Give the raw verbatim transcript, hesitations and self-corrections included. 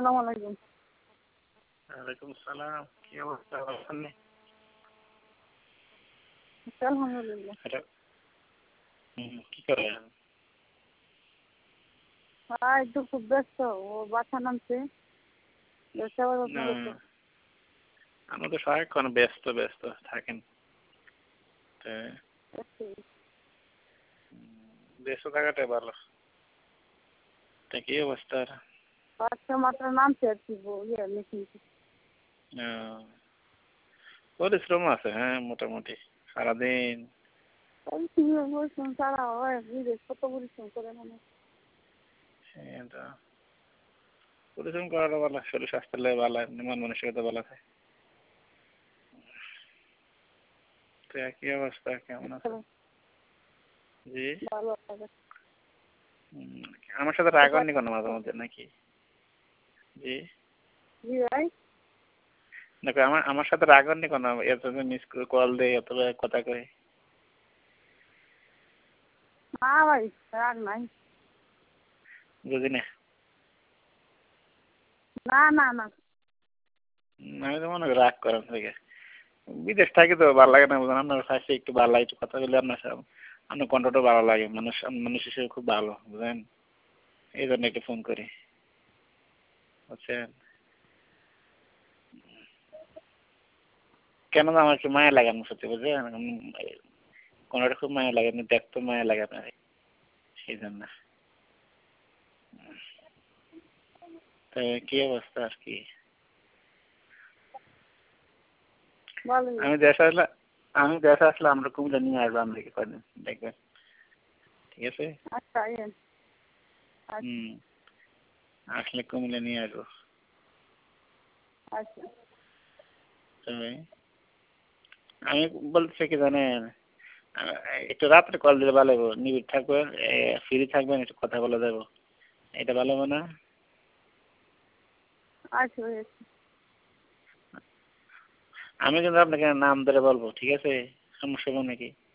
আসসালামু আলাইকুম। ওয়ালাইকুম সালাম। কি অবস্থা, ভালো আছেন? আলহামদুলিল্লাহ। এটা হুম, কি করেন? হ্যাঁ, একটু খুব ব্যস্ত, ও বাসা নামছে, সেবা যত্ন না, করতে। আমরা তো সারাক্ষণ ব্যস্ত ব্যস্ত থাকেন। তো, আচ্ছা, উম, ব্যস্ত থাকাটাই ভালো। তা কি অবস্থা? বাচ্চা মাত্র নামছে আর কি, বউ, ইয়ে মেশিন। আহ, পরিশ্রম আছে, হ্যাঁ, মোটামুটি সারাদিন। পরিশ্রম ছাড়া হয়, বিদেশ কত পরিশ্রম করে মনে হয়। এটা পরিশ্রম করাটা ভালো, শরীর স্বাস্থ্য লাগে ভালো, মন মানসিকতা ভালো থাকে। তো কি অবস্থা, কেমন আছে? জি, ভালো লাগে। উম, আমার সাথে রাগ হননি কোনো মাঝে মধ্যে নাকি? জি, জি ভাই। দেখো আমার আমার সাথে রাগ হননি কোনো, এত মিস কল দেয়, এত কথা কই। না ভাই, রাগ নাই। বুঝি না। না না না। উম, আমি তো মনে করি রাগ করেন থেকে। বিদেশ থাকি তো ভালো লাগে না, বুঝলেন? আপনার কাছে একটু ভালো লাগে, একটু কথা বলে আপনার সাথে আপনার কণ্ঠটা ভালো লাগে, মানুষ মানুষ হিসেবে খুব ভালো, বুঝলেন? এই জন্য একটু ফোন করি, বুঝছেন? কেন না আমার একটু মায়া লাগে আপনার সাথে, বুঝলেন? কোনটা খুব মায়া লাগে, আপনি দেখতে মায়া লাগে আপনার, সেই জন্য। তো কি অবস্থা আর কি? ভালোই। আমি দেশে আসলে আমি দেশে আসলে আমরা কুমিল্লা নিয়ে আসবো, আপনাকে কদিন দেখবেন, ঠিক আছে? আচ্ছা, আইয়েন। হুম, আসলে কুমিল্লা নিয়ে আসবো। আচ্ছা। তবে আমি বলতেছি কি জানেন, আহ, একটু রাত্রে কল দিলে ভালো হবো, নিবিড় থাকবেন, ফ্রি থাকবেন, একটু কথা বলা যাবো, এটা ভালো হবে না? আচ্ছা ভাই, আচ্ছা। আমি কিন্তু আপনাকে নাম ধরে বলবো, ঠিক আছে? সমস্যা হবে নাকি?